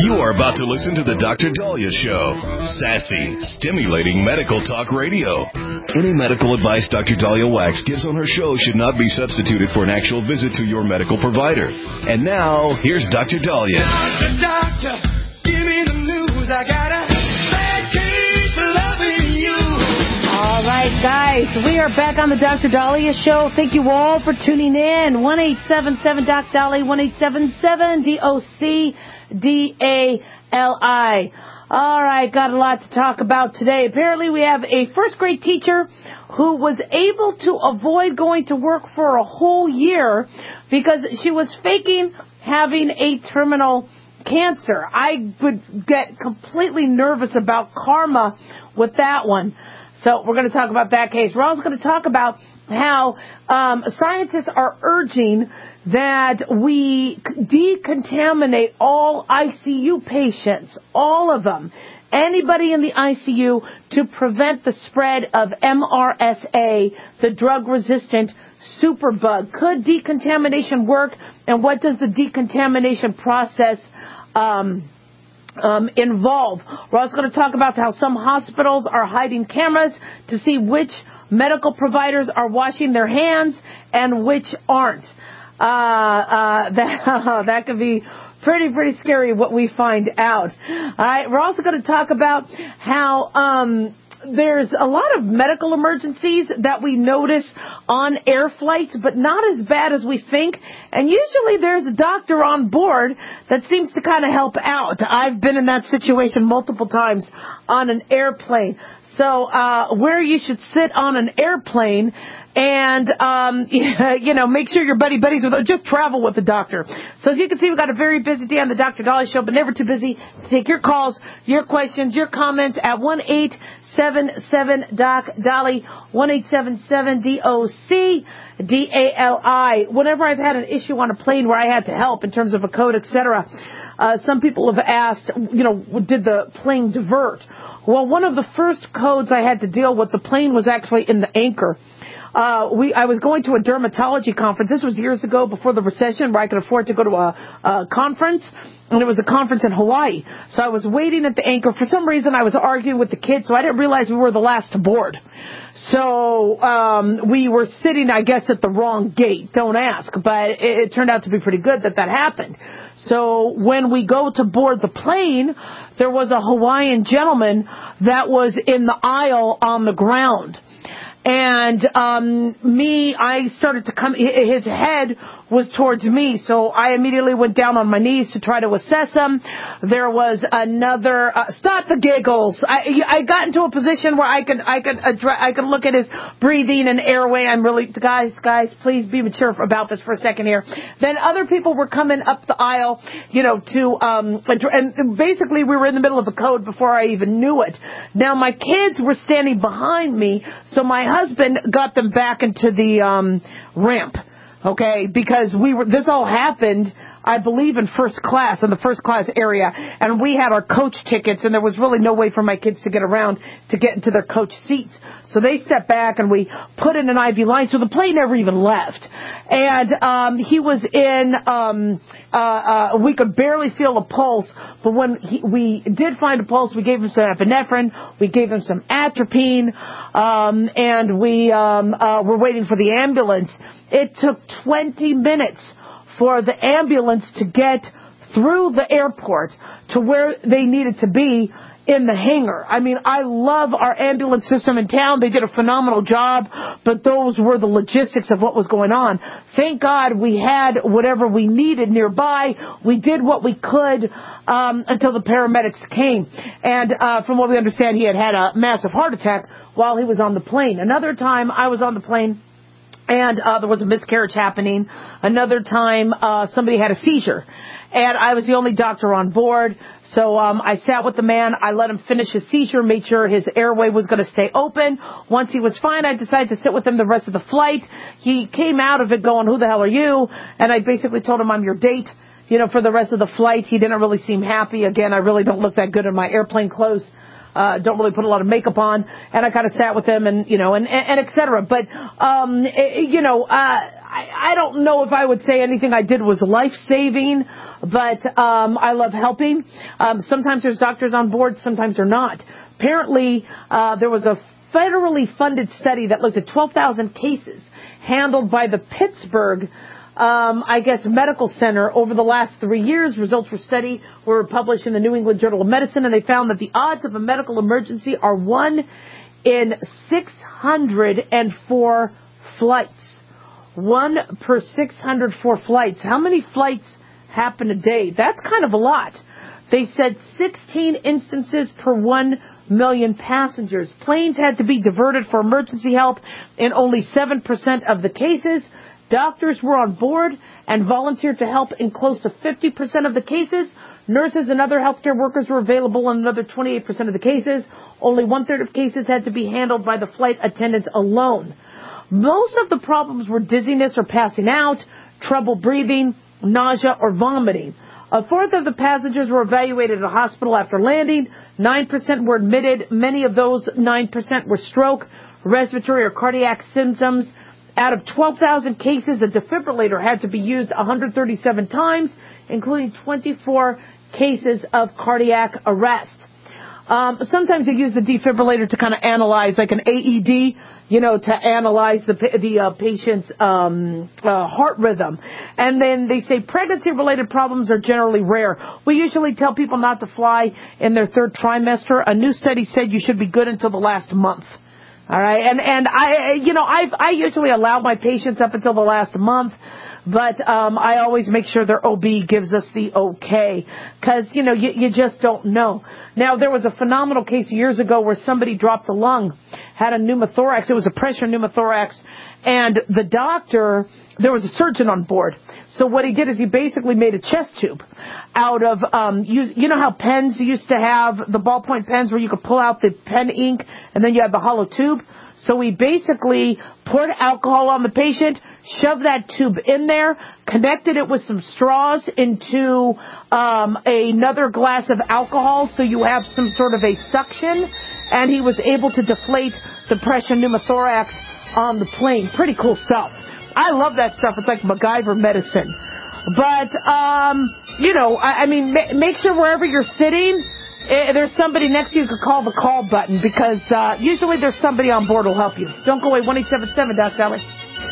You are about to listen to the Dr. Daliah Show. Sassy, stimulating medical talk radio. Any medical advice Dr. Daliah Wax gives on her show should not be substituted for an actual visit to your medical provider. And now, here's Dr. Daliah. Doctor, give me the news. I got a bad case of loving you. All right, guys, we are back on the Dr. Daliah Show. Thank you all for tuning in. 1-877-DOC-DALI, 1-877-DOC-DALI. All right, got a lot to talk about today. Apparently, we have a first-grade teacher who was able to avoid going to work for a whole year because she was faking having a terminal cancer. I would get completely nervous about karma with that one. So we're going to talk about that case. We're also going to talk about how scientists are urging that we decontaminate all ICU patients, all of them, anybody in the ICU, to prevent the spread of MRSA, the drug-resistant superbug. Could decontamination work, and what does the decontamination process involve? We're also going to talk about how some hospitals are hiding cameras to see which medical providers are washing their hands and which aren't. That could be pretty scary what we find out. All right, we're also going to talk about how there's a lot of medical emergencies that we notice on air flights, but not as bad as we think. And usually there's a doctor on board that seems to kind of help out. I've been in that situation multiple times on an airplane. So where you should sit on an airplane and, make sure you're buddies with, just travel with the doctor. So as you can see, we've got a very busy day on the Dr. Daliah Show, but never too busy to take your calls, your questions, your comments at 1-877-DOC-DALI, 1-877-DOC-DALI. Whenever I've had an issue on a plane where I had to help in terms of a code, etc., some people have asked, did the plane divert? Well, one of the first codes I had to deal with, the plane was actually in the anchor. I was going to a dermatology conference. This was years ago before the recession, where I could afford to go to a conference, and it was a conference in Hawaii. So I was waiting at the anchor. For some reason, I was arguing with the kids, so I didn't realize we were the last to board. So we were sitting, I guess, at the wrong gate. Don't ask. But it turned out to be pretty good that happened. So when we go to board the plane, there was a Hawaiian gentleman that was in the aisle on the ground. And I started to come, his head was towards me, so I immediately went down on my knees to try to assess him. There was another, stop the giggles. I got into a position where I could look at his breathing and airway. I'm really, guys, please be mature about this for a second here. Then other people were coming up the aisle, and basically we were in the middle of a code before I even knew it. Now my kids were standing behind me, so my husband got them back into the ramp. Okay, because this all happened, I believe, in the first class area, and we had our coach tickets, and there was really no way for my kids to get around to get into their coach seats. So they stepped back, and we put in an IV line, so the plane never even left. And he was in, we could barely feel a pulse, but when we did find a pulse, we gave him some epinephrine, we gave him some atropine, and we were waiting for the ambulance. It took 20 minutes for the ambulance to get through the airport to where they needed to be in the hangar. I mean, I love our ambulance system in town. They did a phenomenal job, but those were the logistics of what was going on. Thank God we had whatever we needed nearby. We did what we could until the paramedics came. And from what we understand, he had a massive heart attack while he was on the plane. Another time I was on the plane, and there was a miscarriage happening. Another time, somebody had a seizure. And I was the only doctor on board. So I sat with the man. I let him finish his seizure, made sure his airway was going to stay open. Once he was fine, I decided to sit with him the rest of the flight. He came out of it going, "Who the hell are you?" And I basically told him, "I'm your date, for the rest of the flight." He didn't really seem happy. Again, I really don't look that good in my airplane clothes. Don't really put a lot of makeup on, and I kind of sat with him and et cetera. But, I don't know if I would say anything I did was life-saving, but I love helping. Sometimes there's doctors on board, sometimes they're not. Apparently, there was a federally funded study that looked at 12,000 cases handled by the Pittsburgh Medical Center over the last 3 years. Results for study were published in the New England Journal of Medicine, and they found that the odds of a medical emergency are 1 in 604 flights. 1 per 604 flights. How many flights happen a day? That's kind of a lot. They said 16 instances per 1 million passengers. Planes had to be diverted for emergency help in only 7% of the cases. Doctors were on board and volunteered to help in close to 50% of the cases. Nurses and other healthcare workers were available in another 28% of the cases. Only 1/3 of cases had to be handled by the flight attendants alone. Most of the problems were dizziness or passing out, trouble breathing, nausea, or vomiting. 1/4 of the passengers were evaluated at a hospital after landing. 9% were admitted. Many of those 9% were stroke, respiratory, or cardiac symptoms. Out of 12,000 cases, a defibrillator had to be used 137 times, including 24 cases of cardiac arrest. Sometimes they use the defibrillator to kind of analyze, like an AED, to analyze the patient's heart rhythm. And then they say pregnancy-related problems are generally rare. We usually tell people not to fly in their 3rd trimester. A new study said you should be good until the last month. All right, and I usually allow my patients up until the last month, but I always make sure their OB gives us the okay, because you just don't know. Now, there was a phenomenal case years ago where somebody dropped a lung, had a pneumothorax. It was a pressure pneumothorax, and the doctor, there was a surgeon on board. So what he did is he basically made a chest tube out of, you know how pens used to have the ballpoint pens where you could pull out the pen ink and then you had the hollow tube? So he basically poured alcohol on the patient, shoved that tube in there, connected it with some straws into another glass of alcohol so you have some sort of a suction, and he was able to deflate the pressure pneumothorax on the plane. Pretty cool stuff. I love that stuff. It's like MacGyver medicine. But, make sure wherever you're sitting, there's somebody next to you who could call the call button, because usually there's somebody on board who'll help you. Don't go away. 1-877 Doc Dolly.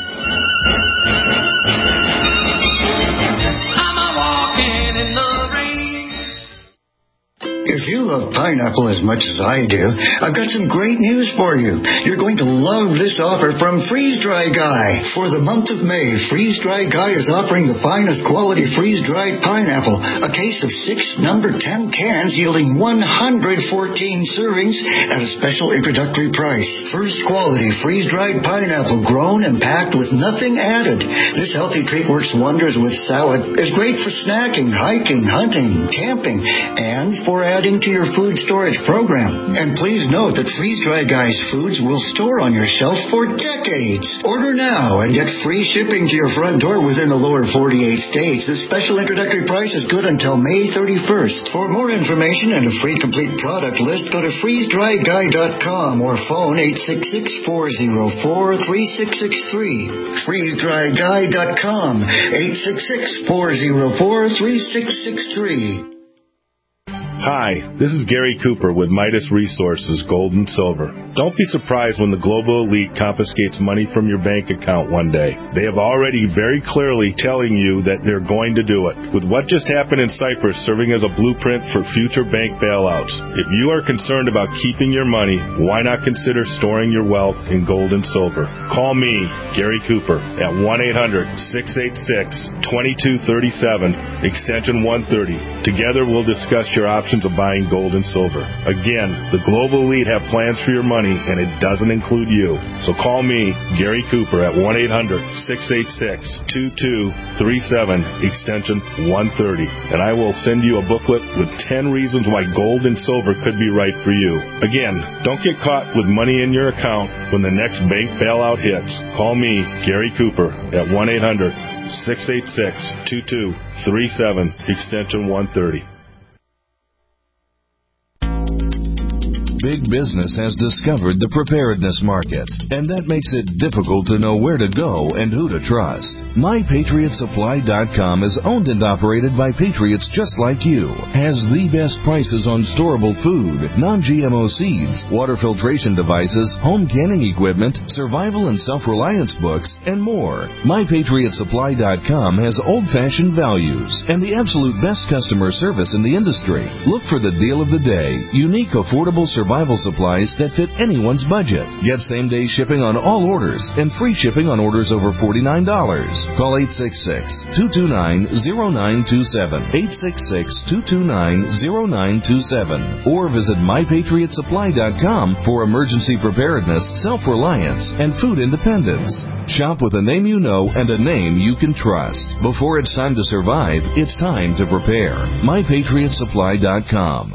I'm a walking in the rain. If you love pineapple as much as I do, I've got some great news for you. You're going to love this offer from Freeze Dry Guy. For the month of May, Freeze Dry Guy is offering the finest quality freeze-dried pineapple, a case of 6 number 10 cans yielding 114 servings at a special introductory price. First quality freeze-dried pineapple grown and packed with nothing added. This healthy treat works wonders with salad, is great for snacking, hiking, hunting, camping, and for adding to your food storage program. And please note that Freeze Dry Guy's foods will store on your shelf for decades. Order now and get free shipping to your front door within the lower 48 states. This special introductory price is good until May 31st. For more information and a free complete product list, go to freezedryguy.com or phone 866-404-3663. freezedryguy.com 866-404-3663. Hi, this is Gary Cooper with Midas Resources, Gold and Silver. Don't be surprised when the global elite confiscates money from your bank account one day. They have already very clearly telling you that they're going to do it. With what just happened in Cyprus serving as a blueprint for future bank bailouts, if you are concerned about keeping your money, why not consider storing your wealth in gold and silver? Call me, Gary Cooper, at 1-800-686-2237, extension 130. Together we'll discuss your options of buying gold and silver. Again, the global elite have plans for your money, and it doesn't include you. So call me, Gary Cooper, at 1-800-686-2237, extension 130, and I will send you a booklet with 10 reasons why gold and silver could be right for you. Again, don't get caught with money in your account when the next bank bailout hits. Call me, Gary Cooper, at 1-800-686-2237, extension 130. Big business has discovered the preparedness market, and that makes it difficult to know where to go and who to trust. MyPatriotSupply.com is owned and operated by patriots just like you, has the best prices on storable food, non-GMO seeds, water filtration devices, home canning equipment, survival and self-reliance books, and more. MyPatriotSupply.com has old-fashioned values and the absolute best customer service in the industry. Look for the deal of the day. Unique, affordable survival supplies that fit anyone's budget. Get same-day shipping on all orders and free shipping on orders over $49. Call 866-229-0927, 866-229-0927, or visit MyPatriotSupply.com for emergency preparedness, self-reliance, and food independence. Shop with a name you know and a name you can trust. Before it's time to survive, it's time to prepare. MyPatriotSupply.com.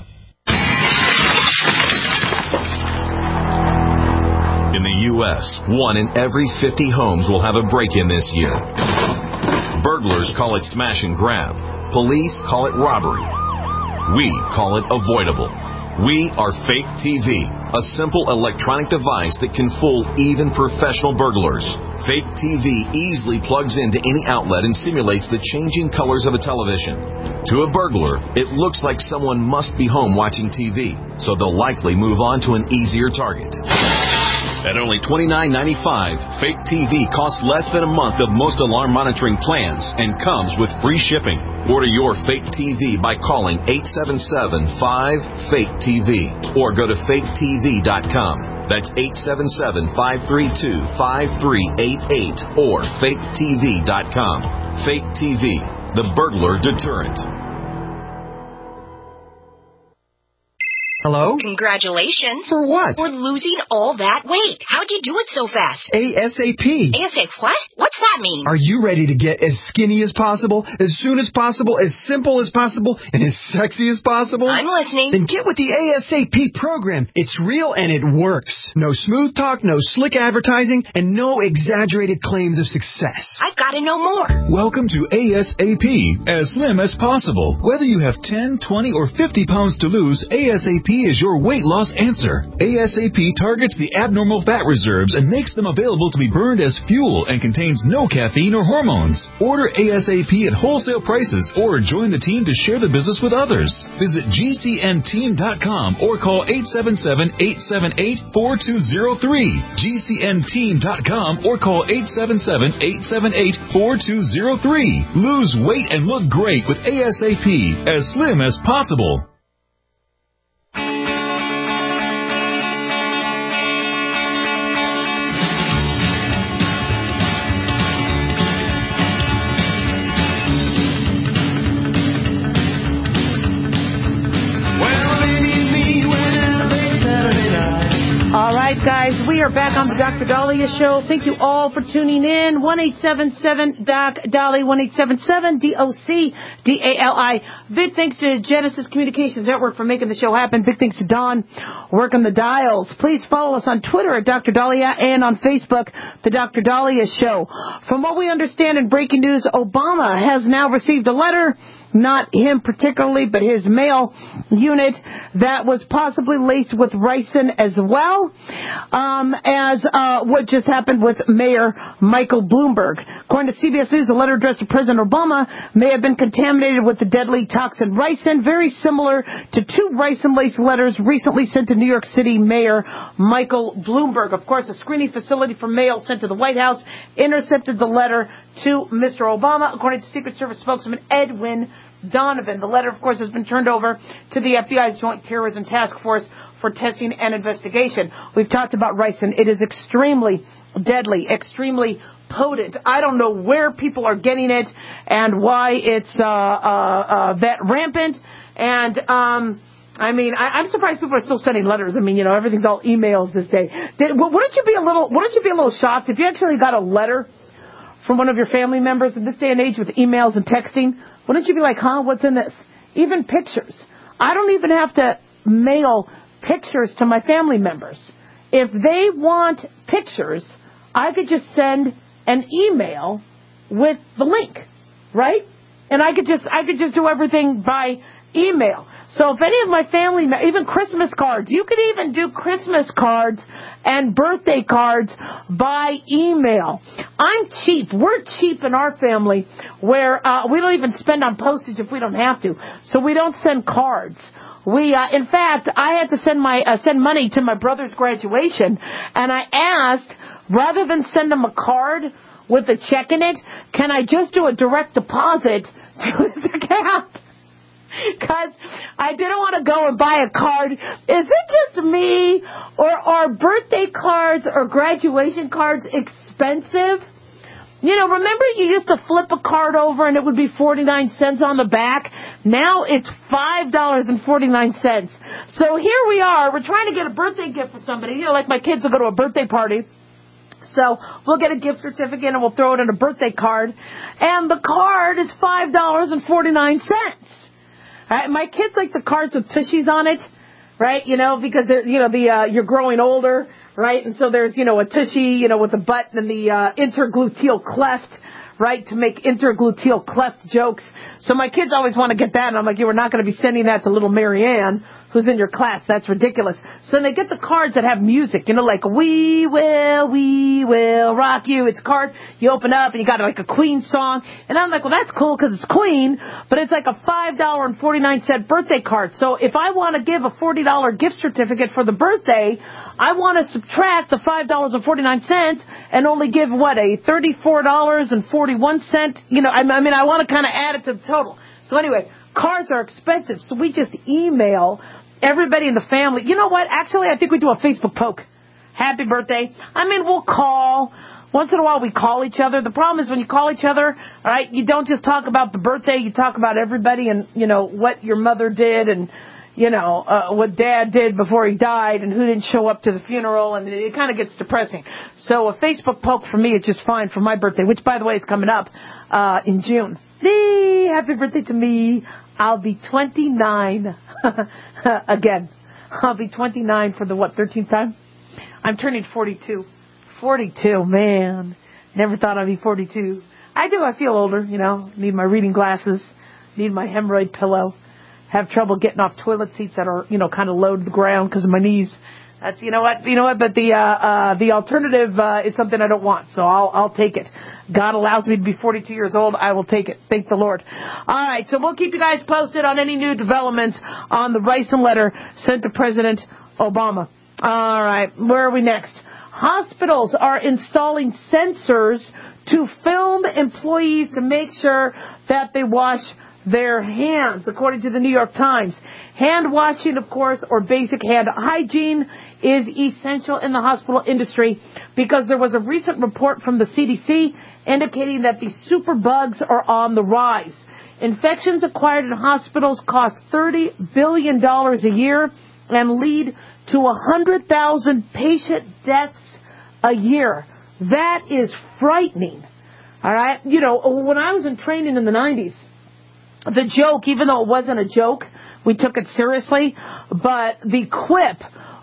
In the U.S., 1 in every 50 homes will have a break-in this year. Burglars call it smash and grab. Police call it robbery. We call it avoidable. We are Fake TV, a simple electronic device that can fool even professional burglars. Fake TV easily plugs into any outlet and simulates the changing colors of a television. To a burglar, it looks like someone must be home watching TV, so they'll likely move on to an easier target. At only $29.95, Fake TV costs less than a month of most alarm monitoring plans and comes with free shipping. Order your Fake TV by calling 877-5-FAKE-TV or go to faketv.com. That's 877-532-5388 or faketv.com. Fake TV, the burglar deterrent. Hello? Congratulations. For what? For losing all that weight. How'd you do it so fast? ASAP. ASAP what? What's that mean? Are you ready to get as skinny as possible, as soon as possible, as simple as possible, and as sexy as possible? I'm listening. Then get with the ASAP program. It's real and it works. No smooth talk, no slick advertising, and no exaggerated claims of success. I've got to know more. Welcome to ASAP, as slim as possible. Whether you have 10, 20, or 50 pounds to lose, ASAP is your weight loss answer. ASAP targets the abnormal fat reserves and makes them available to be burned as fuel and contains no caffeine or hormones. Order ASAP at wholesale prices or join the team to share the business with others. Visit GCNteam.com or call 877-878-4203. GCNteam.com or call 877-878-4203. Lose weight and look great with ASAP, as slim as possible. Guys, we are back on the Dr. Dahlia Show. Thank you all for tuning in. 1-877-DOC-DALI, 1-877-DOC-DALI. Big thanks to Genesis Communications Network for making the show happen. Big thanks to Don working the dials. Please follow us on Twitter at Dr. Dahlia and on Facebook, The Dr. Dahlia Show. From what we understand in breaking news, Obama has now received a letter, not him particularly, but his mail unit, that was possibly laced with ricin as well, as what just happened with Mayor Michael Bloomberg. According to CBS News, a letter addressed to President Obama may have been contaminated with the deadly toxin ricin, very similar to 2 ricin-laced letters recently sent to New York City Mayor Michael Bloomberg. Of course, a screening facility for mail sent to the White House intercepted the letter to Mr. Obama, according to Secret Service spokesman Edwin Donovan. The letter, of course, has been turned over to the FBI's Joint Terrorism Task Force for testing and investigation. We've talked about ricin. It is extremely deadly, extremely potent. I don't know where people are getting it and why it's that rampant. And I'm surprised people are still sending letters. I mean, you know, everything's all emails this day. Wouldn't you be a little shocked if you actually got a letter from one of your family members in this day and age with emails and texting? Wouldn't you be like, huh, what's in this? Even pictures. I don't even have to mail pictures to my family members. If they want pictures, I could just send an email with the link, right? And I could just do everything by email. So if any of my family, even Christmas cards, you could even do Christmas cards and birthday cards by email. I'm cheap. We're cheap in our family where we don't even spend on postage if we don't have to. So we don't send cards. In fact, I had to send money to my brother's graduation, and I asked, rather than send him a card with a check in it, can I just do a direct deposit to his account? Because I didn't want to go and buy a card. Is it just me, or are birthday cards or graduation cards expensive? You know, remember you used to flip a card over and it would be 49 cents on the back? Now it's $5.49. So here we are. We're trying to get a birthday gift for somebody. You know, like my kids will go to a birthday party. So we'll get a gift certificate and we'll throw it in a birthday card. And the card is $5.49. Right? My kids like the cards with tushies on it, right? You know, because they're, you know, you're growing older, right? And so there's, you know, a tushy, you know, with the butt and the intergluteal cleft, right, to make intergluteal cleft jokes. So my kids always want to get that, and I'm like, we're not going to be sending that to little Marianne, who's in your class. That's ridiculous. So they get the cards that have music, you know, like, we will rock you. It's a card you open up, and you got like a Queen song. And I'm like, well, that's cool because it's Queen, but it's like a $5.49 birthday card. So if I want to give a $40 gift certificate for the birthday, I want to subtract the $5.49 and only give, what, a $34.41, you know, I mean, I want to kind of add it to the total. So anyway, cards are expensive, so we just email everybody in the family. You know what? Actually, I think we do a Facebook poke. Happy birthday. I mean, we'll call. Once in a while, we call each other. The problem is when you call each other, all right, you don't just talk about the birthday. You talk about everybody and, you know, what your mother did and, you know, what Dad did before he died and who didn't show up to the funeral, and it kind of gets depressing. So a Facebook poke for me is just fine for my birthday, which, by the way, is coming up in June. Hey, happy birthday to me. I'll be 29 again. I'll be 29 for the, 13th time? I'm turning 42. 42, man. Never thought I'd be 42. I do. I feel older, you know. Need my reading glasses. Need my hemorrhoid pillow. Have trouble getting off toilet seats that are, you know, kind of low to the ground because of my knees. That's, you know what, but the alternative is something I don't want, so I'll take it. God allows me to be 42 years old, I will take it. Thank the Lord. All right, so we'll keep you guys posted on any new developments on the Ricin letter sent to President Obama. All right, where are we next? Hospitals are installing sensors to film employees to make sure that they wash their hands, according to the New York Times. Hand washing, of course, or basic hand hygiene is essential in the hospital industry because there was a recent report from the CDC indicating that these superbugs are on the rise. Infections acquired in hospitals cost $30 billion a year and lead to 100,000 patient deaths a year. That is frightening. All right? You know, when I was in training in the 90s, the joke, even though it wasn't a joke, we took it seriously, but the quip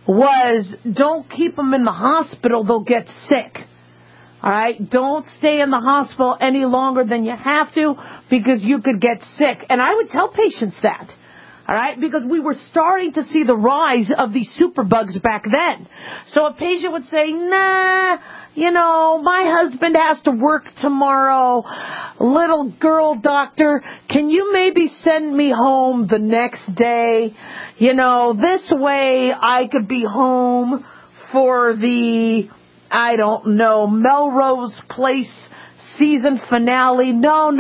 was, don't keep them in the hospital, they'll get sick. All right? Don't stay in the hospital any longer than you have to because you could get sick. And I would tell patients that. All right? Because we were starting to see the rise of these superbugs back then. So a patient would say, nah, you know, my husband has to work tomorrow. Little girl doctor, can you maybe send me home the next day? You know, this way I could be home for the, I don't know, Melrose Place season finale. No.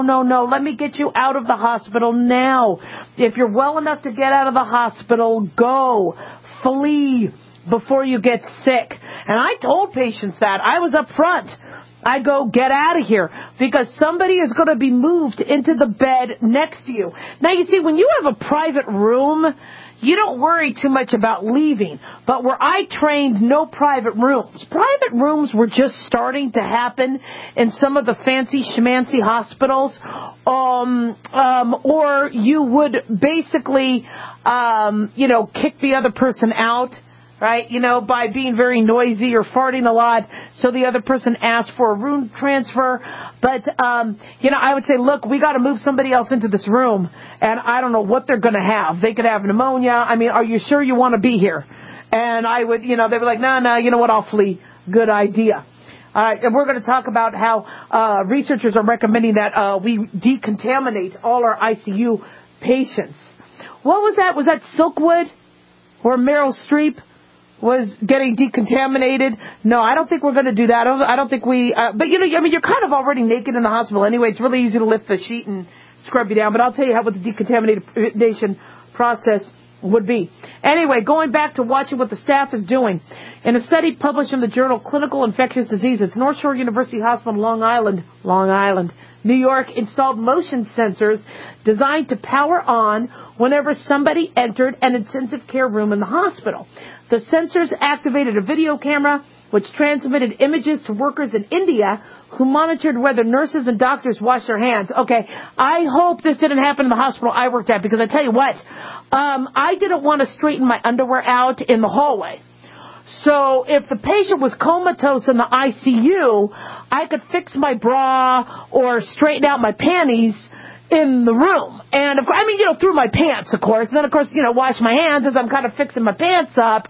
Let me get you out of the hospital now. If you're well enough to get out of the hospital, go. Flee before you get sick. And I told patients that. I was up front. I go, get out of here because somebody is going to be moved into the bed next to you. Now, you see, when you have a private room, you don't worry too much about leaving. But where I trained, no private rooms. Private rooms were just starting to happen in some of the fancy schmancy hospitals. Or you would basically, kick the other person out. right? By being very noisy or farting a lot. So the other person asked for a room transfer. But, I would say, look, we got to move somebody else into this room. And I don't know what they're going to have. They could have pneumonia. I mean, are you sure you want to be here? And I would, they were like, no, you know what, I'll flee. Good idea. All right, and we're going to talk about how researchers are recommending that we decontaminate all our ICU patients. What was that? Was that Silkwood? Or Meryl Streep was getting decontaminated? No, I don't think we're going to do that. I don't think we... but, you're kind of already naked in the hospital anyway. It's really easy to lift the sheet and scrub you down. But I'll tell you what the decontamination process would be. Anyway, going back to watching what the staff is doing. In a study published in the journal Clinical Infectious Diseases, North Shore University Hospital, Long Island, New York, installed motion sensors designed to power on whenever somebody entered an intensive care room in the hospital. The sensors activated a video camera which transmitted images to workers in India who monitored whether nurses and doctors washed their hands. Okay, I hope this didn't happen in the hospital I worked at, because I tell you what, I didn't want to straighten my underwear out in the hallway. So if the patient was comatose in the ICU, I could fix my bra or straighten out my panties in the room. And, through my pants, of course. And then, of course, wash my hands as I'm kind of fixing my pants up.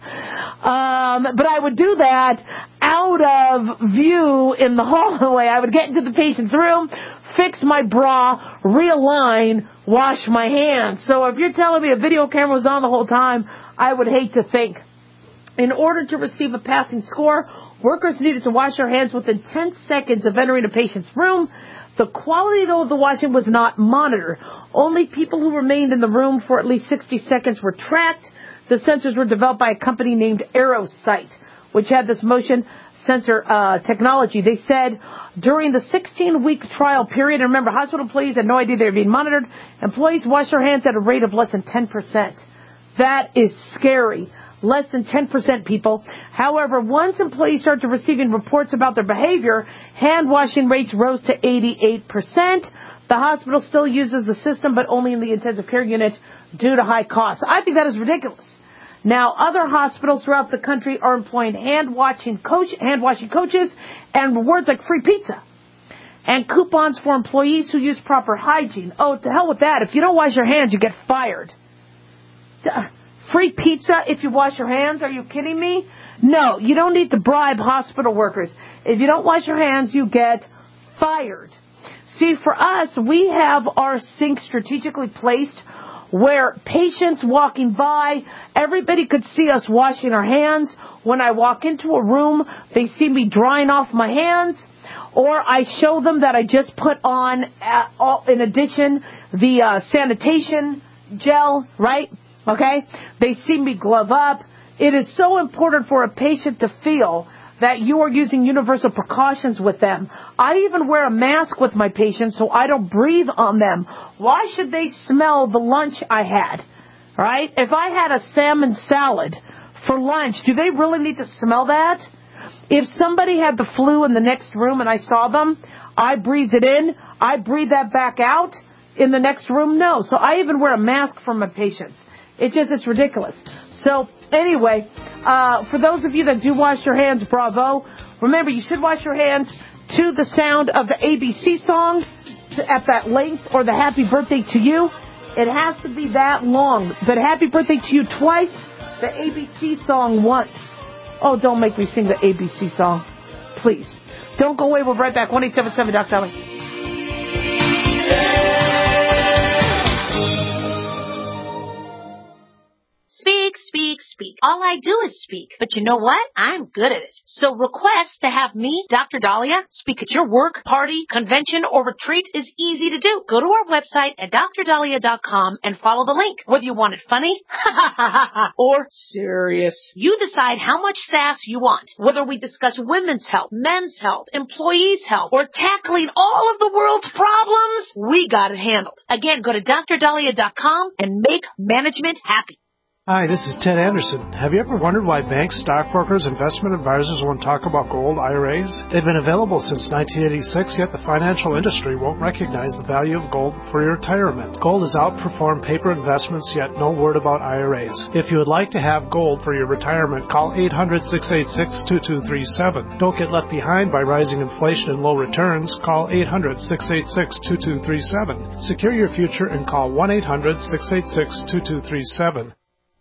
But I would do that out of view in the hallway. I would get into the patient's room, fix my bra, realign, wash my hands. So if you're telling me a video camera was on the whole time, I would hate to think. In order to receive a passing score, workers needed to wash their hands within 10 seconds of entering a patient's room. The quality, though, of the washing was not monitored. Only people who remained in the room for at least 60 seconds were tracked. The sensors were developed by a company named AeroSight, which had this motion sensor technology. They said during the 16-week trial period, and remember, hospital employees had no idea they were being monitored, employees washed their hands at a rate of less than 10%. That is scary. Less than 10%, people. However, once employees started receiving reports about their behavior, hand washing rates rose to 88%. The hospital still uses the system, but only in the intensive care unit due to high costs. I think that is ridiculous. Now, other hospitals throughout the country are employing hand washing coaches and rewards like free pizza and coupons for employees who use proper hygiene. Oh, to hell with that. If you don't wash your hands, you get fired. Free pizza if you wash your hands? Are you kidding me? No, you don't need to bribe hospital workers. If you don't wash your hands, you get fired. See, for us, we have our sink strategically placed where patients walking by, everybody could see us washing our hands. When I walk into a room, they see me drying off my hands, or I show them that I just put on, in addition, the sanitation gel, right? Okay? They see me glove up. It is so important for a patient to feel that you are using universal precautions with them. I even wear a mask with my patients so I don't breathe on them. Why should they smell the lunch I had? Right? If I had a salmon salad for lunch, do they really need to smell that? If somebody had the flu in the next room and I saw them, I breathed it in, I breathe that back out in the next room? No. So I even wear a mask for my patients. It's ridiculous. So anyway, for those of you that do wash your hands, bravo. Remember, you should wash your hands to the sound of the ABC song at that length, or the happy birthday to you. It has to be that long. But happy birthday to you twice, the ABC song once. Oh, don't make me sing the ABC song. Please. Don't go away. We'll be right back. 1-877 Dr. Dolly. Speak, speak, speak. All I do is speak. But you know what? I'm good at it. So request to have me, Dr. Dahlia, speak at your work, party, convention, or retreat is easy to do. Go to our website at drdahlia.com and follow the link. Whether you want it funny or serious, you decide how much sass you want. Whether we discuss women's health, men's health, employees' health, or tackling all of the world's problems, we got it handled. Again, go to drdahlia.com and make management happy. Hi, this is Ted Anderson. Have you ever wondered why banks, stockbrokers, investment advisors won't talk about gold IRAs? They've been available since 1986, yet the financial industry won't recognize the value of gold for your retirement. Gold has outperformed paper investments, yet no word about IRAs. If you would like to have gold for your retirement, call 800-686-2237. Don't get left behind by rising inflation and low returns. Call 800-686-2237. Secure your future and call 1-800-686-2237.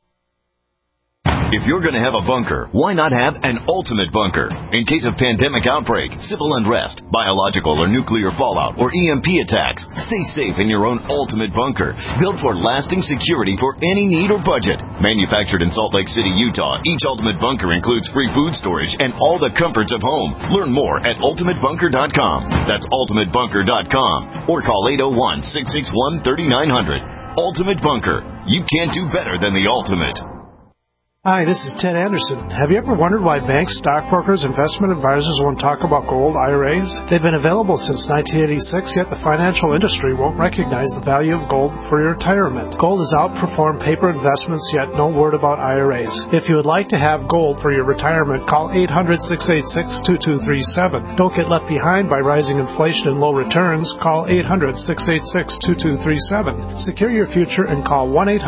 If you're going to have a bunker, why not have an ultimate bunker? In case of pandemic outbreak, civil unrest, biological or nuclear fallout, or EMP attacks, stay safe in your own ultimate bunker, built for lasting security for any need or budget. Manufactured in Salt Lake City, Utah, each ultimate bunker includes free food storage and all the comforts of home. Learn more at ultimatebunker.com. That's ultimatebunker.com. Or call 801-661-3900. Ultimate Bunker. You can't do better than the ultimate. Hi, this is Ted Anderson. Have you ever wondered why banks, stockbrokers, investment advisors won't talk about gold IRAs? They've been available since 1986, yet the financial industry won't recognize the value of gold for your retirement. Gold has outperformed paper investments, yet no word about IRAs. If you would like to have gold for your retirement, call 800-686-2237. Don't get left behind by rising inflation and low returns. Call 800-686-2237. Secure your future and call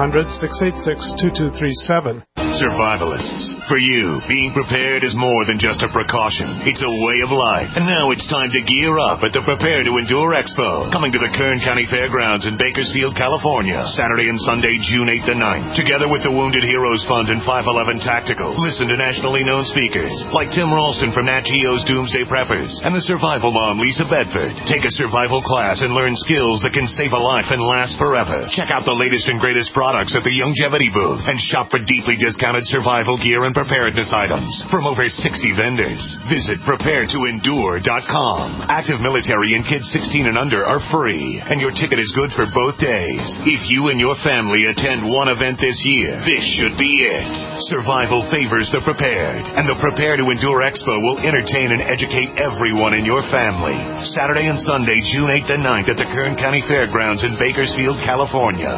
1-800-686-2237. Survivalists, for you, being prepared is more than just a precaution. It's a way of life. And now it's time to gear up at the Prepare to Endure Expo, coming to the Kern County Fairgrounds in Bakersfield, California, Saturday and Sunday, June 8th and 9th. Together with the Wounded Heroes Fund and 511 Tactical, listen to nationally known speakers like Tim Ralston from Nat Geo's Doomsday Preppers and the survival mom, Lisa Bedford. Take a survival class and learn skills that can save a life and last forever. Check out the latest and greatest products at the Longevity booth and shop for deeply discounted survival gear and preparedness items from over 60 vendors. Visit preparetoendure.com. Active military and kids 16 and under are free, and your ticket is good for both days. If you and your family attend one event this year, this should be it. Survival favors the prepared, and the Prepare to Endure Expo will entertain and educate everyone in your family. Saturday and Sunday, June 8th and 9th at the Kern County Fairgrounds in Bakersfield, California.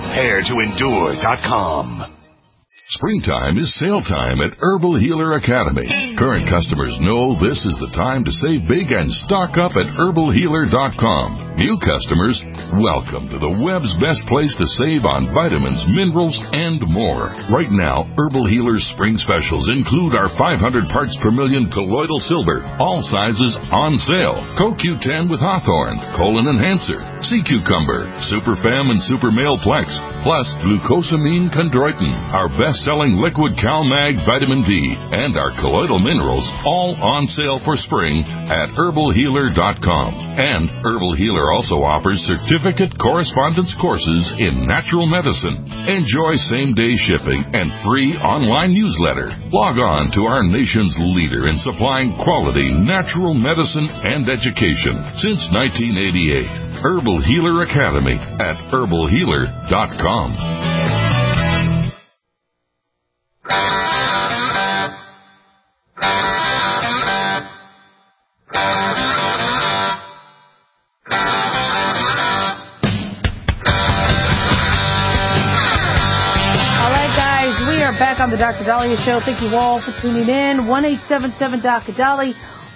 Preparetoendure.com. Springtime is sale time at Herbal Healer Academy. Current customers know this is the time to save big and stock up at herbalhealer.com. New customers, welcome to the web's best place to save on vitamins, minerals, and more. Right now, Herbal Healer's spring specials include our 500 parts per million colloidal silver, all sizes on sale, CoQ10 with Hawthorne, Colon Enhancer, Sea Cucumber, Super Fem and Super Male Plex, plus glucosamine chondroitin, our best-selling liquid CalMag vitamin D, and our colloidal minerals, all on sale for spring at herbalhealer.com. And Herbal Healer also offers certificate correspondence courses in natural medicine. Enjoy same-day shipping and free online newsletter. Log on to our nation's leader in supplying quality natural medicine and education since 1988. Herbal Healer Academy at herbalhealer.com. Back on the Dr. Dahlia Show. Thank you all for tuning in. 1-877-Dr.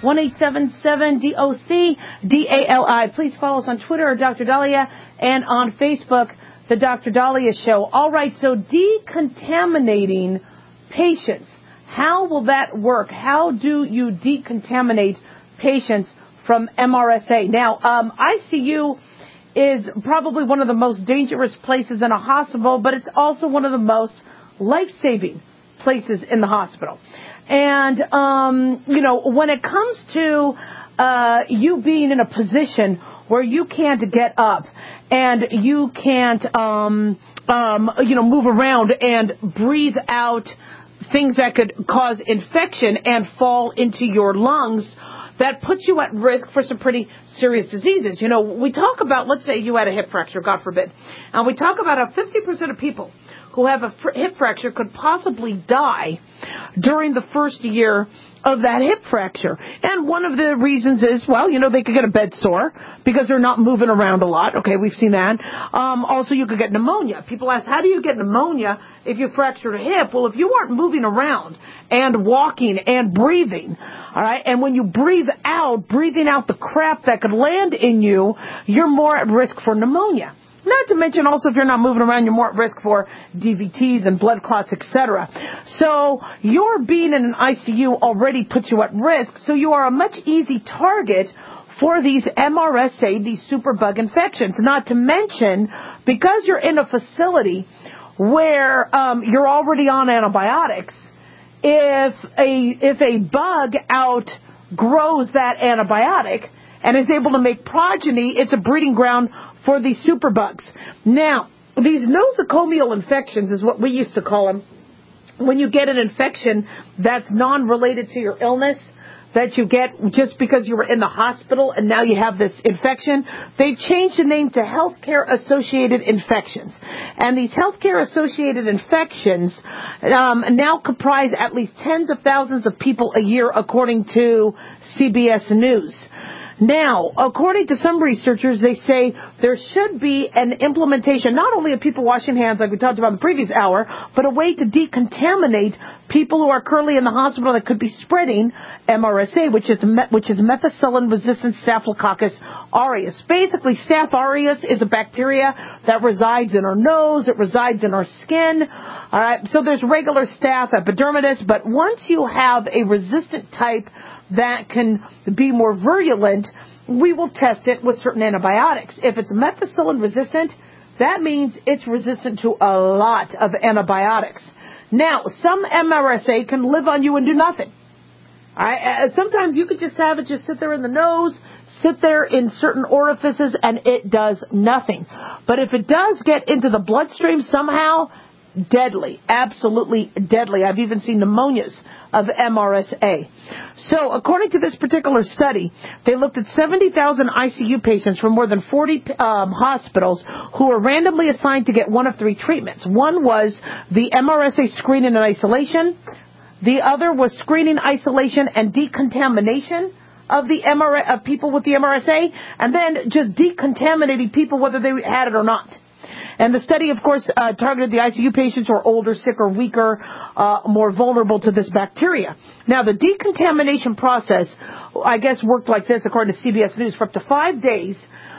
1-877-DOC-DALI. Please follow us on Twitter at Dr. Dahlia and on Facebook, The Dr. Dahlia Show. All right, so decontaminating patients. How will that work? How do you decontaminate patients from MRSA? Now, ICU is probably one of the most dangerous places in a hospital, but it's also one of the most life-saving places in the hospital. And, when it comes to you being in a position where you can't get up and you can't, move around and breathe out things that could cause infection and fall into your lungs, that puts you at risk for some pretty serious diseases. We talk about, let's say you had a hip fracture, God forbid, and we talk about how 50% of people who have a hip fracture could possibly die during the first year of that hip fracture. And one of the reasons is, well, they could get a bed sore because they're not moving around a lot. Okay, we've seen that. Also, you could get pneumonia. People ask, how do you get pneumonia if you fractured a hip? Well, if you aren't moving around and walking and breathing, all right, and when you breathing out the crap that could land in you, you're more at risk for pneumonia. Not to mention also if you're not moving around, you're more at risk for DVTs and blood clots, etc. So your being in an ICU already puts you at risk, so you are a much easy target for these MRSA, these superbug infections. Not to mention, because you're in a facility where you're already on antibiotics, if a bug outgrows that antibiotic and is able to make progeny, it's a breeding ground for these superbugs. Now, these nosocomial infections is what we used to call them. When you get an infection that's non-related to your illness, that you get just because you were in the hospital and now you have this infection, they've changed the name to healthcare-associated infections. And these healthcare-associated infections now comprise at least tens of thousands of people a year, according to CBS News. Now, according to some researchers, they say there should be an implementation not only of people washing hands like we talked about in the previous hour, but a way to decontaminate people who are currently in the hospital that could be spreading MRSA, which is methicillin-resistant Staphylococcus aureus. Basically, Staph aureus is a bacteria that resides in our nose. It resides in our skin. All right, so there's regular Staph epidermidis, but once you have a resistant type that can be more virulent, we will test it with certain antibiotics. If it's methicillin resistant, that means it's resistant to a lot of antibiotics. Now, some MRSA can live on you and do nothing. Sometimes you could just have it just sit there in the nose, sit there in certain orifices, and it does nothing. But if it does get into the bloodstream somehow, deadly, absolutely deadly. I've even seen pneumonias of MRSA. So, according to this particular study, they looked at 70,000 ICU patients from more than 40 hospitals who were randomly assigned to get one of three treatments. One was the MRSA screening and isolation. The other was screening, isolation, and decontamination of the of people with the MRSA, and then just decontaminating people whether they had it or not. And the study, of course, targeted the ICU patients who are older, sicker, weaker, more vulnerable to this bacteria. Now, the decontamination process, I guess, worked like this, according to CBS News. For up to 5 days,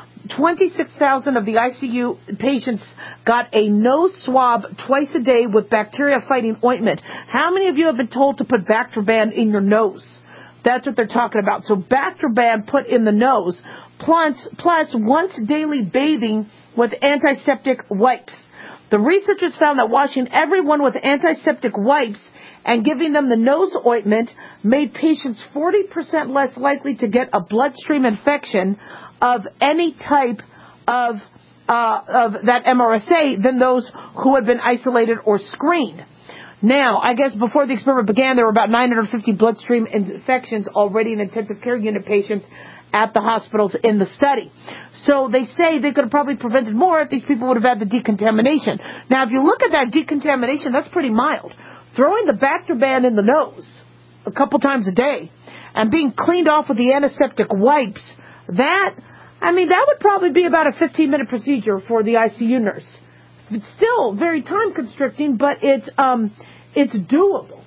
26,000 of the ICU patients got a nose swab twice a day with bacteria-fighting ointment. How many of you have been told to put Bactroban in your nose? That's what they're talking about. So Bactroban put in the nose, plus once daily bathing with antiseptic wipes. The researchers found that washing everyone with antiseptic wipes and giving them the nose ointment made patients 40% less likely to get a bloodstream infection of any type of that MRSA than those who had been isolated or screened. Now, I guess before the experiment began, there were about 950 bloodstream infections already in intensive care unit patients at the hospitals in the study. So they say they could have probably prevented more if these people would have had the decontamination. Now, if you look at that decontamination, that's pretty mild. Throwing the Bactroban in the nose a couple times a day and being cleaned off with the antiseptic wipes, that would probably be about a 15-minute procedure for the ICU nurse. It's still very time-constricting, but it's doable.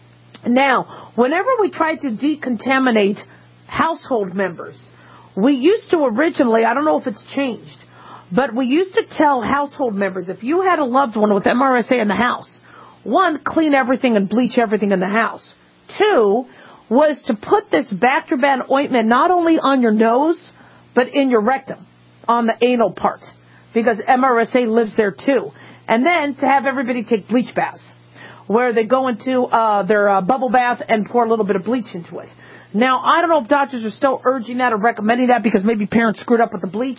Now, whenever we try to decontaminate household members, we used to originally, I don't know if it's changed, but we used to tell household members, if you had a loved one with MRSA in the house, 1, clean everything and bleach everything in the house. 2, was to put this Bactroban ointment not only on your nose, but in your rectum, on the anal part, because MRSA lives there too. And then to have everybody take bleach baths, where they go into their bubble bath and pour a little bit of bleach into it. Now, I don't know if doctors are still urging that or recommending that because maybe parents screwed up with the bleach.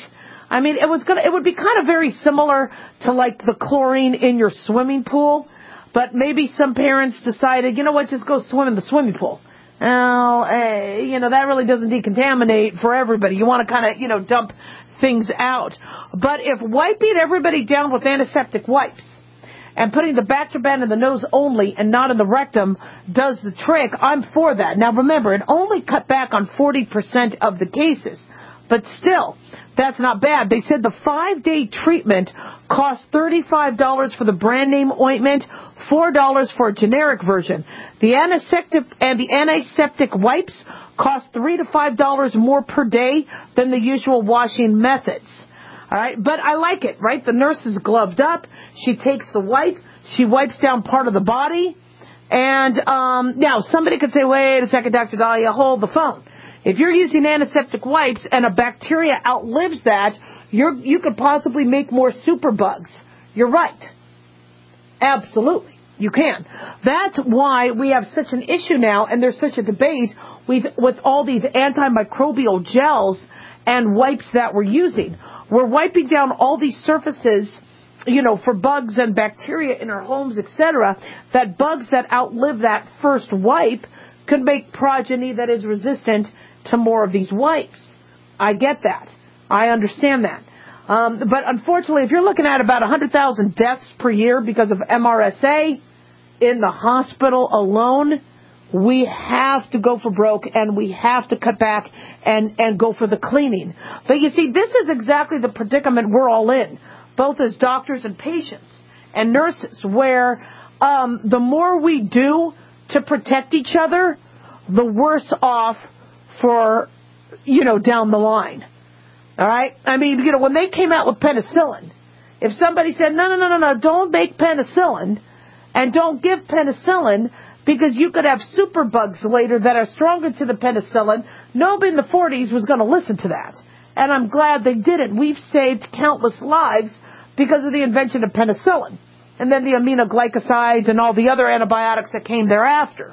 It would be kind of very similar to like the chlorine in your swimming pool, but maybe some parents decided, you know what, just go swim in the swimming pool. Now, that really doesn't decontaminate for everybody. You want to kind of, dump things out. But if wiping everybody down with antiseptic wipes and putting the Bactroban in the nose only and not in the rectum does the trick, I'm for that. Now remember, it only cut back on 40% of the cases, but still, that's not bad. They said the 5-day treatment costs $35 for the brand name ointment, $4 for a generic version. The antiseptic wipes cost $3 to $5 more per day than the usual washing methods. All right, but I like it, right? The nurse is gloved up. She takes the wipe. She wipes down part of the body. And now somebody could say, wait a second, Dr. Dahlia, hold the phone. If you're using antiseptic wipes and a bacteria outlives that, you could possibly make more superbugs. You're right. Absolutely. You can. That's why we have such an issue now, and there's such a debate with all these antimicrobial gels and wipes that we're using. We're wiping down all these surfaces, for bugs and bacteria in our homes, etc., that bugs that outlive that first wipe could make progeny that is resistant to more of these wipes. I get that. I understand that. But unfortunately, if you're looking at about 100,000 deaths per year because of MRSA in the hospital alone, we have to go for broke and we have to cut back and go for the cleaning. But you see, this is exactly the predicament we're all in, both as doctors and patients and nurses, where the more we do to protect each other, the worse off for, down the line. All right? I mean, when they came out with penicillin, if somebody said, no, don't make penicillin and don't give penicillin because you could have superbugs later that are stronger to the penicillin, nobody in the 40s was going to listen to that. And I'm glad they didn't. We've saved countless lives because of the invention of penicillin and then the aminoglycosides and all the other antibiotics that came thereafter.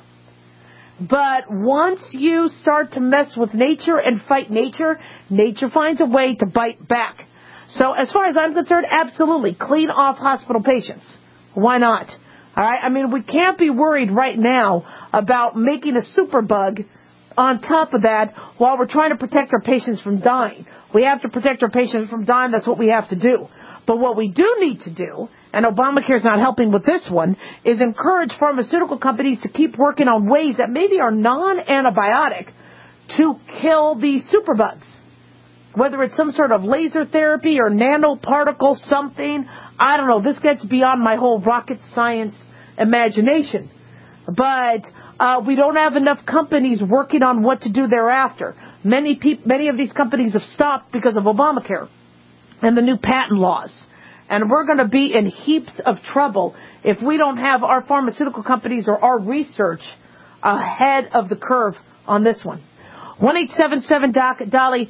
But once you start to mess with nature and fight nature, nature finds a way to bite back. So as far as I'm concerned, absolutely, clean off hospital patients. Why not? All right? I mean, we can't be worried right now about making a superbug on top of that while we're trying to protect our patients from dying. We have to protect our patients from dying. That's what we have to do. But what we do need to do, and Obamacare is not helping with this one, is encourage pharmaceutical companies to keep working on ways that maybe are non-antibiotic to kill these superbugs. Whether it's some sort of laser therapy or nanoparticle something, I don't know. This gets beyond my whole rocket science imagination. But we don't have enough companies working on what to do thereafter. Many of these companies have stopped because of Obamacare and the new patent laws. And we're going to be in heaps of trouble if we don't have our pharmaceutical companies or our research ahead of the curve on this one. 1-877-DOC-DALI,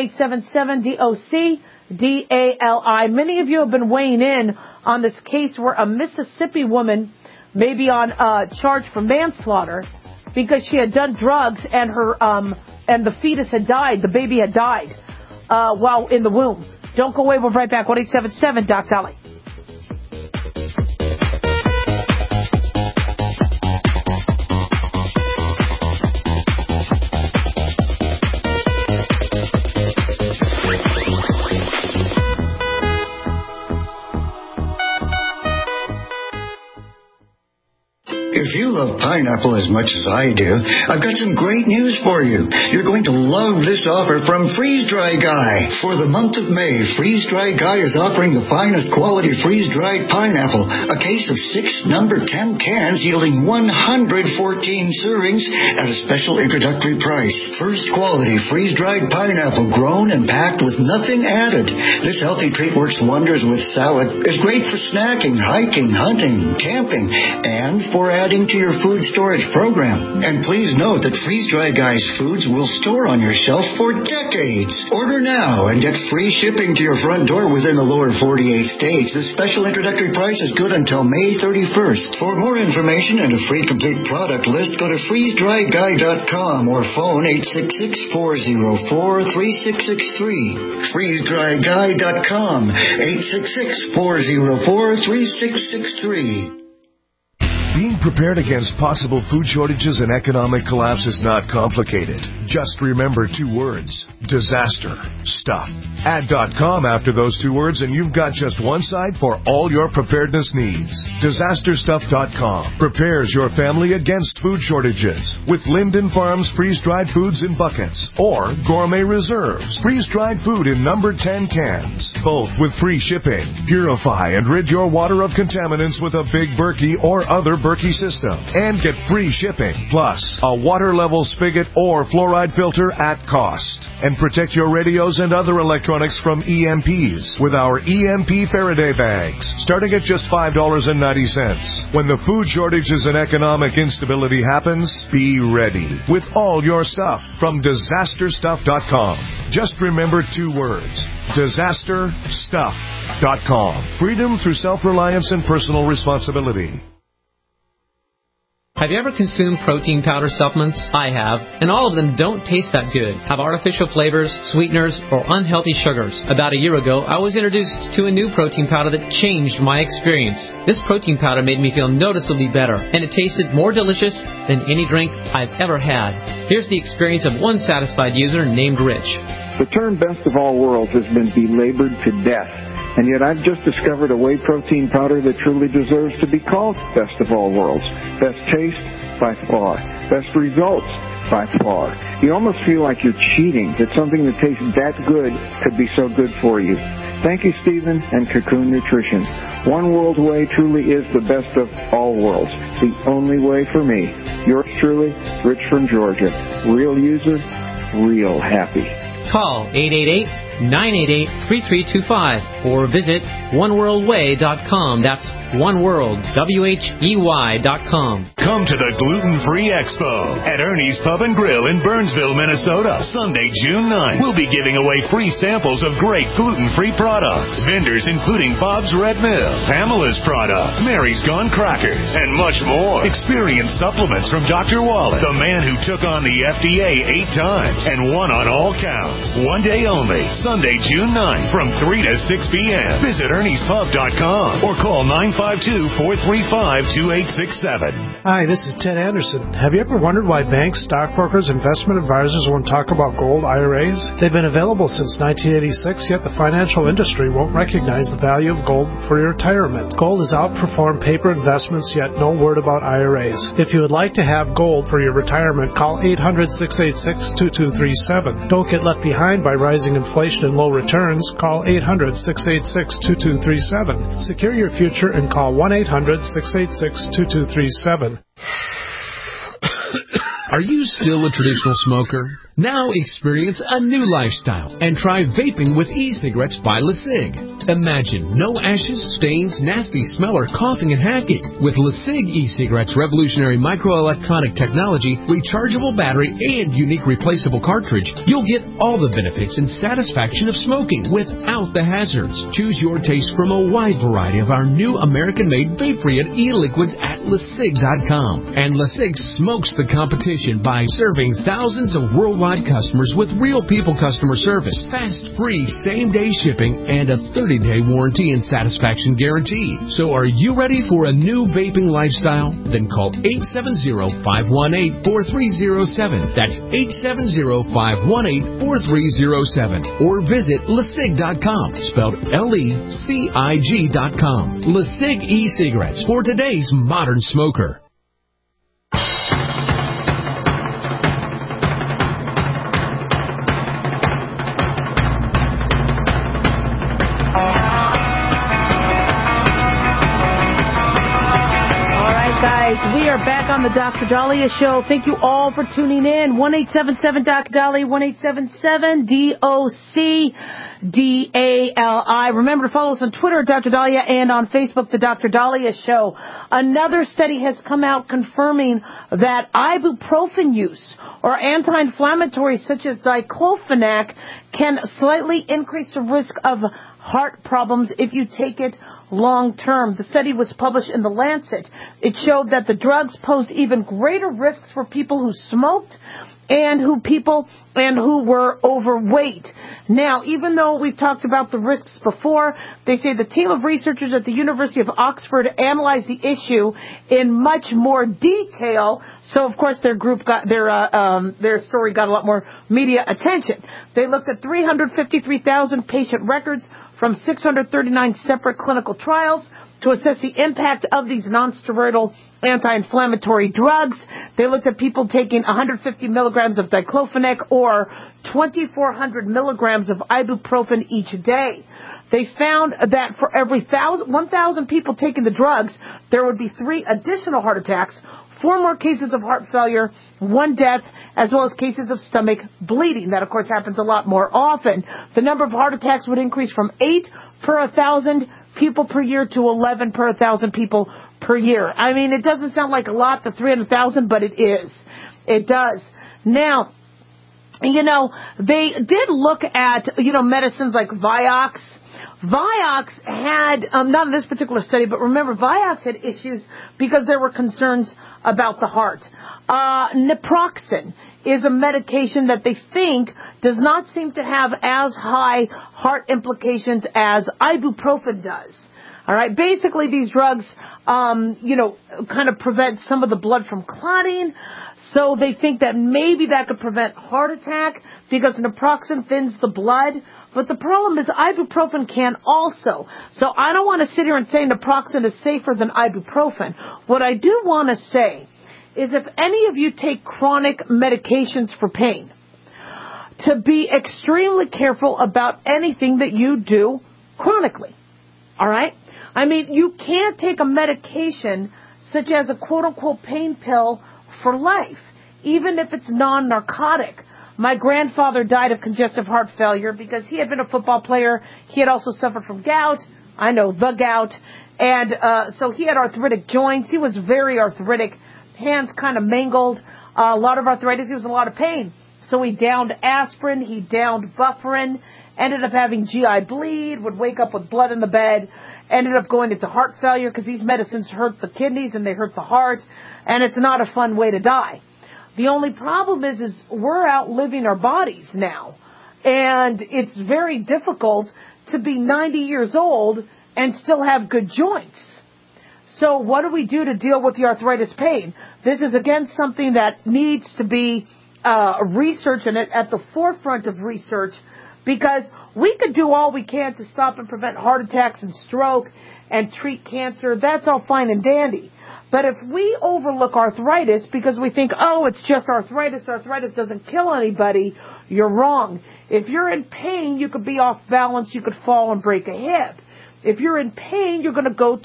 1-877-DOC-DALI. Many of you have been weighing in on this case where a Mississippi woman may be on charge for manslaughter because she had done drugs and her and the fetus had died, the baby had died while in the womb. Don't go away. We'll be right back. 1-877-DOC-DALI. If you love pineapple as much as I do, I've got some great news for you. You're going to love this offer from Freeze Dry Guy. For the month of May, Freeze Dry Guy is offering the finest quality freeze-dried pineapple, a case of 6 number 10 cans yielding 114 servings at a special introductory price. First quality freeze-dried pineapple grown and packed with nothing added. This healthy treat works wonders with salad. It's great for snacking, hiking, hunting, camping, and for adding to your food storage program. And please note that Freeze Dry Guy's foods will store on your shelf for decades. Order now and get free shipping to your front door within the lower 48 states. This special introductory price is good until May 31st. For more information and a free complete product list, go to freezedryguy.com or phone 866-404-3663. freezedryguy.com 866-404-3663. Being prepared against possible food shortages and economic collapse is not complicated. Just remember 2 words: disaster stuff. Add .com after those 2 words and you've got just one site for all your preparedness needs. DisasterStuff.com prepares your family against food shortages with Linden Farms freeze-dried foods in buckets or Gourmet Reserves freeze-dried food in number 10 cans, both with free shipping. Purify and rid your water of contaminants with a Big Berkey or other Berkey system and get free shipping, plus a water level spigot or fluoride filter at cost. And protect your radios and other electronics from EMPs with our EMP Faraday bags, starting at just $5.90. When the food shortages and economic instability happens, be ready with all your stuff from DisasterStuff.com. Just remember 2 words: DisasterStuff.com. Freedom through self-reliance and personal responsibility. Have you ever consumed protein powder supplements? I have, and all of them don't taste that good, have artificial flavors, sweeteners, or unhealthy sugars. About a year ago, I was introduced to a new protein powder that changed my experience. This protein powder made me feel noticeably better, and it tasted more delicious than any drink I've ever had. Here's the experience of one satisfied user named Rich. The term best of all worlds has been belabored to death. And yet I've just discovered a whey protein powder that truly deserves to be called best of all worlds. Best taste, by far. Best results, by far. You almost feel like you're cheating, that something that tastes that good could be so good for you. Thank you, Stephen and Cocoon Nutrition. One World Whey truly is the best of all worlds. The only way for me. Yours truly, Rich from Georgia. Real user, real happy. Call 888-988-3325 or visit oneworldway.com. That's oneworld.com. Come to the Gluten-Free Expo at Ernie's Pub and Grill in Burnsville, Minnesota, Sunday, June 9th. We'll be giving away free samples of great gluten-free products. Vendors including Bob's Red Mill, Pamela's products, Mary's Gone Crackers, and much more. Experience supplements from Dr. Wallet, the man who took on the FDA 8 times and won on all counts. One day only, Sunday, June 9th from 3 to 6 p.m. Visit Ernie'sPub.com or call 952-435-2867. Hi, this is Ted Anderson. Have you ever wondered why banks, stockbrokers, investment advisors won't talk about gold IRAs? They've been available since 1986, yet the financial industry won't recognize the value of gold for your retirement. Gold has outperformed paper investments, yet no word about IRAs. If you would like to have gold for your retirement, call 800-686-2237. Don't get left behind by rising inflation and low returns. Call 800-686-2237. Secure your future and call 1-800-686-2237. Are you still a traditional smoker? Now experience a new lifestyle and try vaping with e-cigarettes by LeSig. Imagine no ashes, stains, nasty smell, or coughing and hacking. With LeSig e-cigarettes' revolutionary microelectronic technology, rechargeable battery, and unique replaceable cartridge, you'll get all the benefits and satisfaction of smoking without the hazards. Choose your taste from a wide variety of our new American-made vape-free e-liquids at LeSig.com. And LeSig smokes the competition by serving thousands of worldwide customers with real people customer service, fast, free, same-day shipping, and a 30-day warranty and satisfaction guarantee. So are you ready for a new vaping lifestyle? Then call 870-518-4307. That's 870-518-4307. Or visit LeSig.com, spelled LECIG.com. LeSig e-cigarettes for today's modern smoker. We are back on the Dr. Dahlia Show. Thank you all for tuning in. 1-877-Dr. Dahlia, 1-877-DOC-DALI. Remember to follow us on Twitter, Dr. Dahlia, and on Facebook, The Dr. Dahlia Show. Another study has come out confirming that ibuprofen use or anti-inflammatories such as diclofenac can slightly increase the risk of heart problems if you take it long term. The study was published in The Lancet. It showed that the drugs posed even greater risks for people who smoked and who were overweight. Now, even though we've talked about the risks before, they say the team of researchers at the University of Oxford analyzed the issue in much more detail. So, of course, their story got a lot more media attention. They looked at 353,000 patient records from 639 separate clinical trials to assess the impact of these non-steroidal anti-inflammatory drugs. They looked at people taking 150 milligrams of diclofenac or 2,400 milligrams of ibuprofen each day. They found that for every 1,000 people taking the drugs, there would be 3 additional heart attacks, 4 more cases of heart failure, 1 death, as well as cases of stomach bleeding. That, of course, happens a lot more often. The number of heart attacks would increase from 8 per 1,000 people per year to 11 per 1,000 people per year. I mean, it doesn't sound like a lot, the 300,000, but it is. It does. Now, they did look at, medicines like Vioxx. Vioxx had, not in this particular study, but remember, Vioxx had issues because there were concerns about the heart. Naproxen is a medication that they think does not seem to have as high heart implications as ibuprofen does. All right. Basically, these drugs, kind of prevent some of the blood from clotting. So they think that maybe that could prevent heart attack because naproxen thins the blood. But the problem is ibuprofen can also. So I don't want to sit here and say naproxen is safer than ibuprofen. What I do want to say is if any of you take chronic medications for pain, to be extremely careful about anything that you do chronically. All right? I mean, you can't take a medication such as a quote-unquote pain pill for life, even if it's non-narcotic. My grandfather died of congestive heart failure because he had been a football player. He had also suffered from gout. I know, the gout. And so he had arthritic joints. He was very arthritic. Hands kind of mangled. A lot of arthritis. He was in a lot of pain. So he downed aspirin. He downed Bufferin. Ended up having GI bleed. Would wake up with blood in the bed. Ended up going into heart failure because these medicines hurt the kidneys and they hurt the heart. And it's not a fun way to die. The only problem is we're outliving our bodies now. And it's very difficult to be 90 years old and still have good joints. So what do we do to deal with the arthritis pain? This is, again, something that needs to be researched and at the forefront of research, because we could do all we can to stop and prevent heart attacks and stroke and treat cancer. That's all fine and dandy. But if we overlook arthritis because we think, oh, it's just arthritis doesn't kill anybody, you're wrong. If you're in pain, you could be off balance, you could fall and break a hip. If you're in pain, you're going to go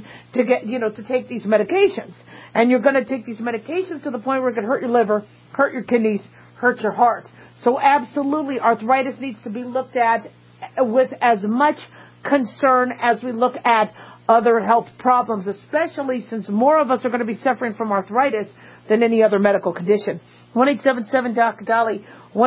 to take these medications. And you're going to take these medications to the point where it could hurt your liver, hurt your kidneys, hurt your heart. So absolutely, arthritis needs to be looked at with as much concern as we look at other health problems, especially since more of us are going to be suffering from arthritis than any other medical condition. 1-877-DOC-DOLLY,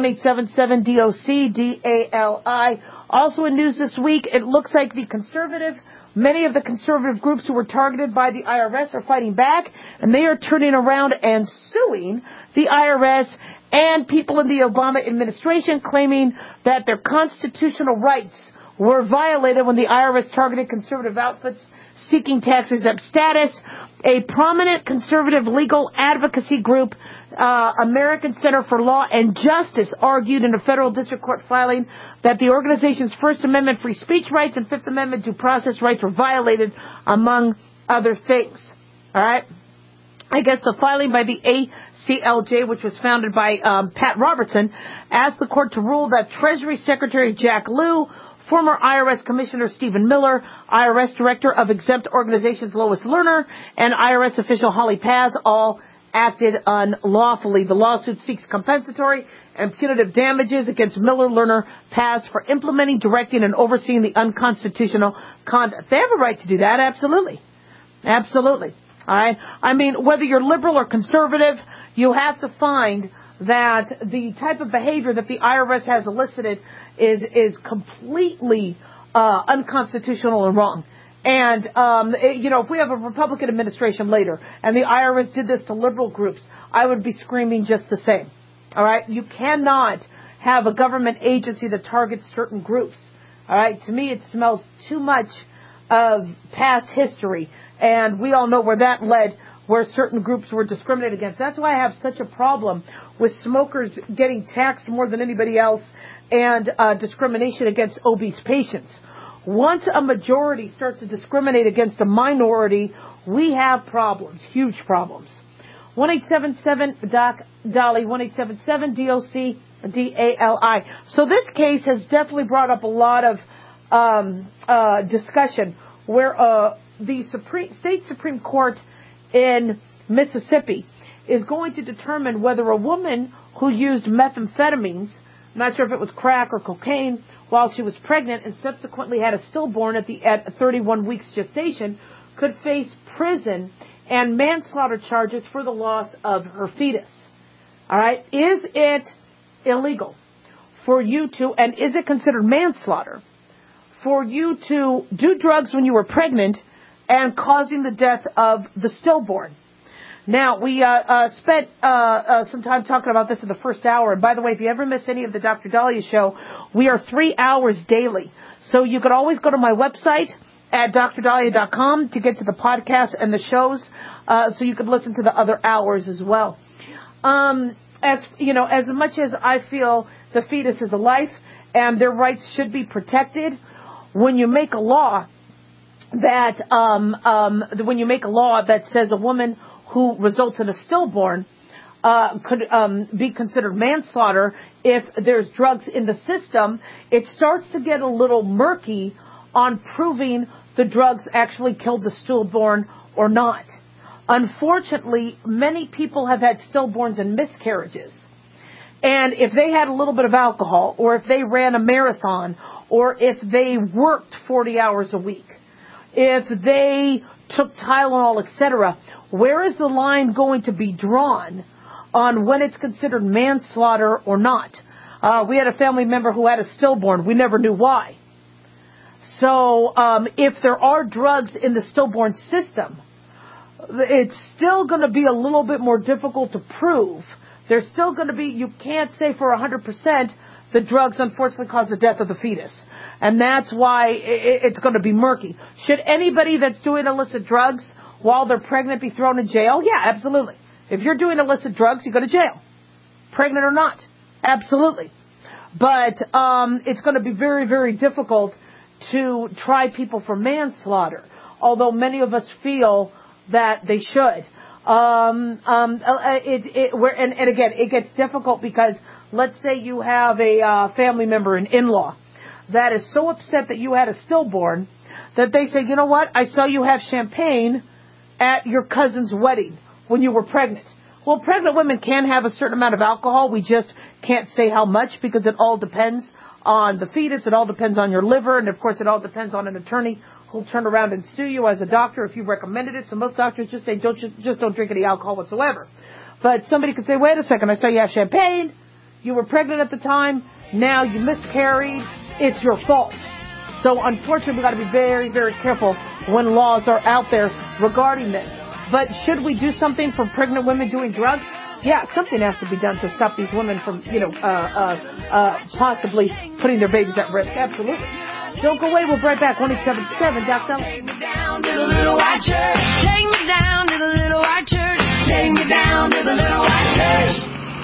1-877-DOC-DALI. Also in news this week, it looks like many of the conservative groups who were targeted by the IRS are fighting back, and they are turning around and suing the IRS and people in the Obama administration, claiming that their constitutional rights were violated when the IRS targeted conservative outfits seeking tax-exempt status. A prominent conservative legal advocacy group, American Center for Law and Justice, argued in a federal district court filing that the organization's First Amendment free speech rights and Fifth Amendment due process rights were violated, among other things. All right? I guess the filing by the ACLJ, which was founded by Pat Robertson, asked the court to rule that Treasury Secretary Jack Lew, former IRS Commissioner Stephen Miller, IRS Director of Exempt Organizations Lois Lerner, and IRS official Holly Paz all acted unlawfully. The lawsuit seeks compensatory and punitive damages against Miller, Lerner, Paz for implementing, directing, and overseeing the unconstitutional conduct. They have a right to do that, absolutely. Absolutely. All right? I mean, whether you're liberal or conservative, you have to find that the type of behavior that the IRS has elicited is completely unconstitutional and wrong. And, if we have a Republican administration later and the IRS did this to liberal groups, I would be screaming just the same. All right? You cannot have a government agency that targets certain groups. All right? To me, it smells too much of past history. And we all know where that led, where certain groups were discriminated against. That's why I have such a problem with smokers getting taxed more than anybody else and discrimination against obese patients. Once a majority starts to discriminate against a minority, we have problems, huge problems. 1-877-DOC-DALI, 1-877-DOC-DALI. So this case has definitely brought up a lot of discussion where the State Supreme Court in Mississippi is going to determine whether a woman who used methamphetamines, I'm not sure if it was crack or cocaine, while she was pregnant and subsequently had a stillborn at 31 weeks gestation, could face prison and manslaughter charges for the loss of her fetus. All right? Is it illegal for you to, and is it considered manslaughter, for you to do drugs when you were pregnant and causing the death of the stillborn? Now, we spent some time talking about this in the first hour. And by the way, if you ever miss any of the Dr. Dahlia show, we are 3 hours daily. So you could always go to my website at drdahlia.com to get to the podcast and the shows, so you could listen to the other hours as well. As you know, as much as I feel the fetus is a life and their rights should be protected, when you make a law that says a woman who results in a stillborn could be considered manslaughter if there's drugs in the system, it starts to get a little murky on proving the drugs actually killed the stillborn or not. Unfortunately, many people have had stillborns and miscarriages. And if they had a little bit of alcohol, or if they ran a marathon, or if they worked 40 hours a week, if they took Tylenol, etc., where is the line going to be drawn on when it's considered manslaughter or not? We had a family member who had a stillborn. We never knew why. So if there are drugs in the stillborn system, it's still going to be a little bit more difficult to prove. There's still going to be, you can't say for 100% the drugs unfortunately cause the death of the fetus. And that's why it's going to be murky. Should anybody that's doing illicit drugs while they're pregnant be thrown in jail? Yeah, absolutely. If you're doing illicit drugs, you go to jail. Pregnant or not. Absolutely. But it's going to be very, very difficult to try people for manslaughter, although many of us feel that they should. And again, it gets difficult because let's say you have a family member, an in-law, that is so upset that you had a stillborn that they say, you know what, I saw you have champagne at your cousin's wedding when you were pregnant. Well, pregnant women can have a certain amount of alcohol. We just can't say how much because it all depends on the fetus. It all depends on your liver. And, of course, it all depends on an attorney who'll turn around and sue you as a doctor if you recommended it. So most doctors just say don't drink any alcohol whatsoever. But somebody could say, wait a second, I saw you have champagne. You were pregnant at the time. Now you miscarried. It's your fault. So, unfortunately, we've got to be very, very careful when laws are out there regarding this. But should we do something for pregnant women doing drugs? Yeah, something has to be done to stop these women from, possibly putting their babies at risk. Absolutely. Don't go away. We'll be right back. 1-877 Dr. Take me down to the little white church. Take me down to the little white church. Take me down to the little white church.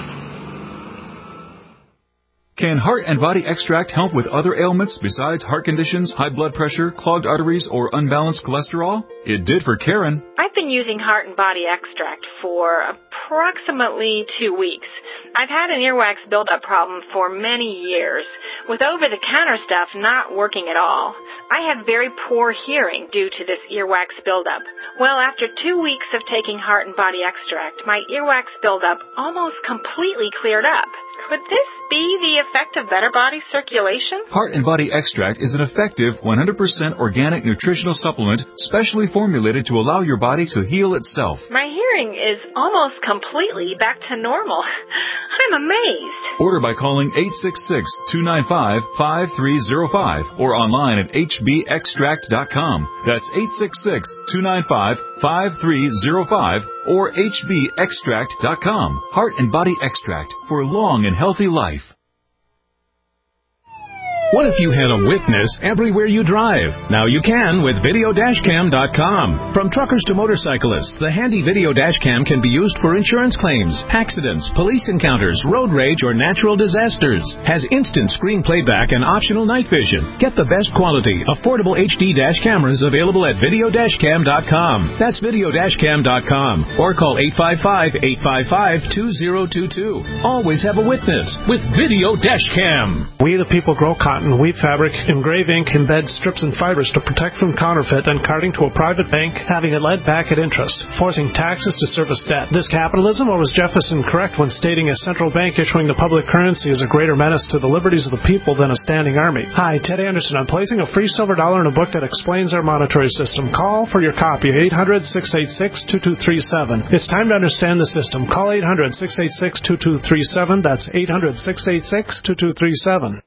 Can Heart and Body Extract help with other ailments besides heart conditions, high blood pressure, clogged arteries, or unbalanced cholesterol? It did for Karen. I've been using Heart and Body Extract for approximately 2 weeks. I've had an earwax buildup problem for many years, with over-the-counter stuff not working at all. I have very poor hearing due to this earwax buildup. Well, after 2 weeks of taking Heart and Body Extract, my earwax buildup almost completely cleared up. Could this be the effect of better body circulation? Heart and Body Extract is an effective 100% organic nutritional supplement specially formulated to allow your body to heal itself. My hearing is almost completely back to normal. I'm amazed. Order by calling 866-295-5305 or online at hbextract.com. That's 866-295-5305 or hbextract.com. Heart and Body Extract for long and healthy life. What if you had a witness everywhere you drive? Now you can with Video-Cam.com. From truckers to motorcyclists, the handy Video Dashcam can be used for insurance claims, accidents, police encounters, road rage, or natural disasters. Has instant screen playback and optional night vision. Get the best quality, affordable HD dash cameras available at Video-Cam.com. That's Video-Cam.com. Or call 855-855-2022. Always have a witness with Video Dashcam. We the people grow cotton, weave fabric, engrave ink, embed strips and fibers to protect from counterfeit and carting to a private bank, having it lent back at interest, forcing taxes to service debt. This capitalism, or was Jefferson correct when stating a central bank issuing the public currency is a greater menace to the liberties of the people than a standing army? Hi, Ted Anderson. I'm placing a free silver dollar in a book that explains our monetary system. Call for your copy, 800-686-2237. It's time to understand the system. Call 800-686-2237. That's 800-686-2237.